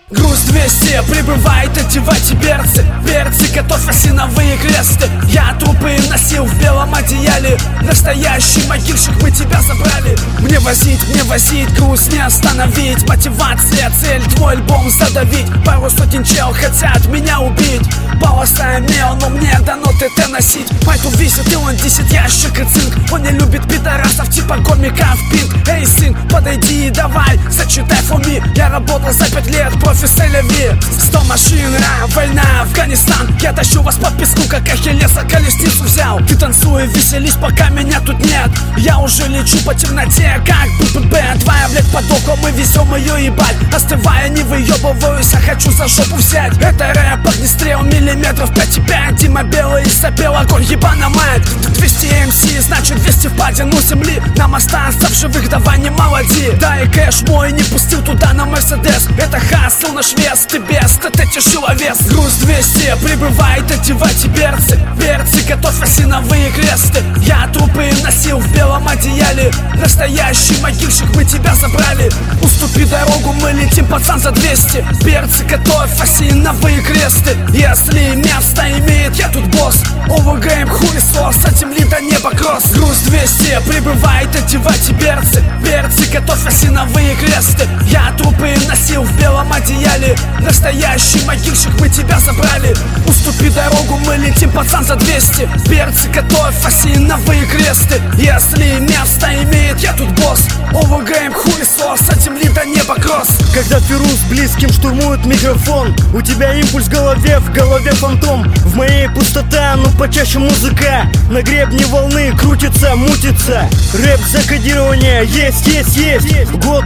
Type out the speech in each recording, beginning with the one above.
Груз 200 прибывает, одевайте берцы. Берцы, готовь осиновые кресты. Я трупы носил в белом одеяле. Настоящий могильщик, мы тебя забрали. Мне возить, груз не остановить. Мотивация, цель, твой альбом задавить. Пару сотен чел хотят меня убить. Полоса мел, но мне дано ТТ носить. Майту висит, и он 10 ящик и цинк. Он не любит пидорасов типа комиков пинк. Эй, сын, подойди и давай, зачитай фоми. Я работал за 5 лет, профи Сель-Ави. 100 машин, война, Афганистан. Я тащу вас по песку, как Ахиллеса колесницу взял. Ты танцуй, веселись, пока меня тут нет. Я уже лечу по темноте, как БББ. Твоя, блядь, подока, мы везем ее ебать. Остывая, не выебываюсь, а хочу за жопу взять. Это рэп, огнестрел, миллиметров 5,5. Дима Белый запел огонь, ебана мать. 200 МС, значит 200 впадин у земли. Нам остаться в живых, давай не молоди. Да и кэш мой не пустил туда на Мерседес. Это хасл наш вес, ты без ТТ тяжеловес. Груз 200 прибывает, одевайте берцы. Берцы, готовь осиновые кресты. Я трупы носил в белом одеяле. Настоящий могильщик, мы тебя забрали. Уступи дорогу, мы летим, пацан, за 200. Берцы, готовь осиновые кресты. Если место имеет, я тут босс. ОВГМ хуесос, от земли до неба кросс. Груз 200 прибывает, одевайте берцы. Берцы, готовь осиновые кресты. Я трупы носил в белом одеяле. Настоящий могильщик, мы тебя забрали. Уступи дорогу, мы летим, пацан, за 200. Берцы, готовь осиновые кресты. Если место имеет, я тут босс. ОВГМ хуесос, от земли до неба кросс. Когда Фирус близким штурмует микрофон, у тебя импульс в голове фантом. В моей пустота, но почаще музыка. На гребне волны крутится, мутится. Рэп закодирование есть. Год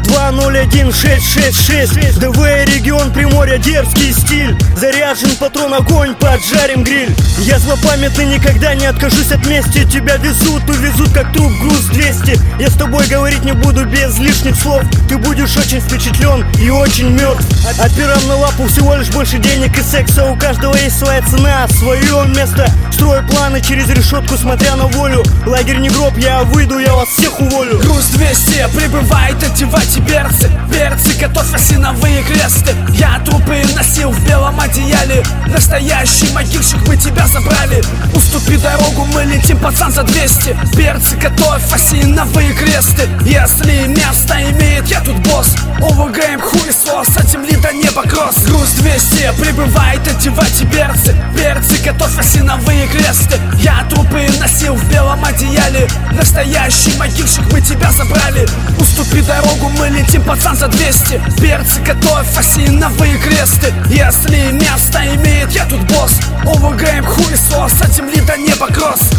201666. ДВ регион Приморья, дерзкий стиль. Заряжен патрон, огонь, поджарим гриль. Я злопамятный, никогда не откажусь от мести. Тебя увезут как труп, груз 200. Я с тобой говорить не буду без лишних слов. Ты будешь очень впечатлен и очень мертв. Отбираем на лапу всего лишь больше денег и секса. У каждого есть своя цена, свое место. Строю планы через решетку, смотря на волю. Лагерь не гроб, я выйду, я вас всех уволю. Груз 200 прибывает, одевайте берцы. Берцы, готовь осиновые кресты. Я трупы носил в белом одеяле. Настоящий могильщик, мы тебя забрали. Уступи дорогу, мы летим, пацан, за 200. Берцы, готовь осиновые кресты. Если место имеет, я тут босс. ОВГМ хуесос, от земли до неба кросс. Груз 200 прибывает, одевайте берцы. Берцы, готовь осиновые кресты. Я трупы носил в белом одеяле. Настоящий могильщик, мы тебя забрали. Уступи дорогу, мы летим, пацан, за 200. Берцы, готовь осиновые кресты. Если место имеет, я тут босс. ОВГМ хуесос, от земли до неба кросс.